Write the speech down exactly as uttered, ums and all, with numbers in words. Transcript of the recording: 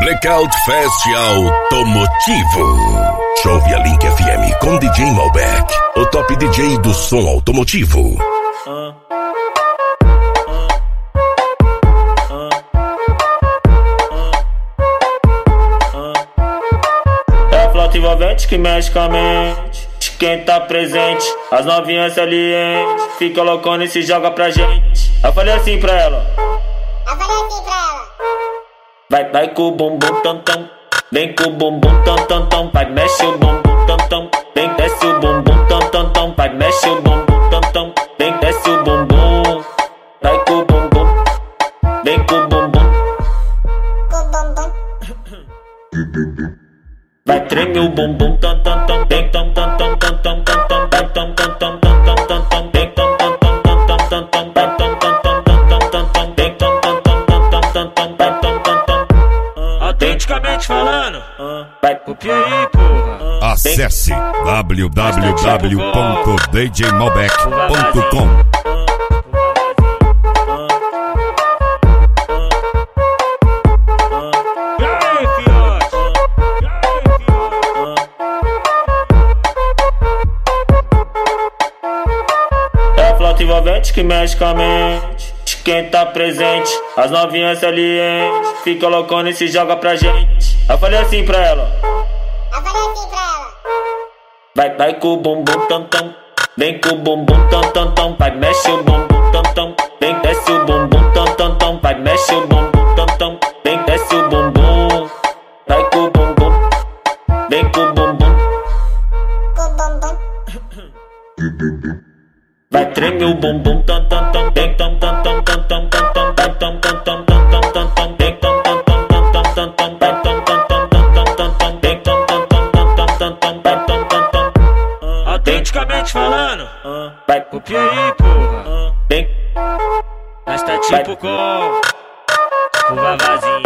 Blackout Fest Automotivo. Chove a Link F M com D J Malbec, o top D J do som automotivo. Uh. Envolvente que mexe com a mente de quem tá presente. As novinhas salientes fica loucona e se joga pra gente. Eu falei assim pra ela, Eu falei assim pra ela. Vai, vai com o bumbum tam tam, vem com o bumbum tam tam tam. Vai, mexe o bumbum tam tam, vem, desce o bumbum tam tam tam. Vai, mexe o bumbum tam tam, vem, desce o bumbum. Vai com o bumbum, vem com o bumbum. Com o bumbum. Vai, treme o bumbum tam tam tam, bem tam tam tam tam tam tam tam, tam tam tam tam tam tam tam tam, bem tam tam tam tam tam tam tam, tam tam tam tam tam tam tam, bem tam tam tam tam tam tam tam, tam tam tam tam. Autenticamente falando, vai, copia aí, porra. Acesse w w w ponto d j malbec ponto com. Envolvente que mexe com a mente de quem tá presente. As novinhas salientes fica loucona e se joga pra gente. Eu falei assim pra ela, Eu falei assim pra ela. Vai, vai com o bumbum tam tam, vem com o bumbum tam tam tam. Vai, mexe o bumbum tam tam, vem, desce o bumbum tam tam tam. Vai, mexe o bumbum tam tam, vem, desce o bumbum. Vai com o bumbum, vem com o bumbum. Com o bumbum. Vai, treme o bumbum tam tam tam, bem tam tam tam tam tam tam tam, tam tam tam tam tam tam tam tam, bem tam tam tam tam tam tam tam, tam tam tam tam tam tam tam, bem tam tam tam tam tam tam tam, tam tam tam tam. Autenticamente falando, vai, copia aí, porra. bem, Nós tá tipo com curva vazia.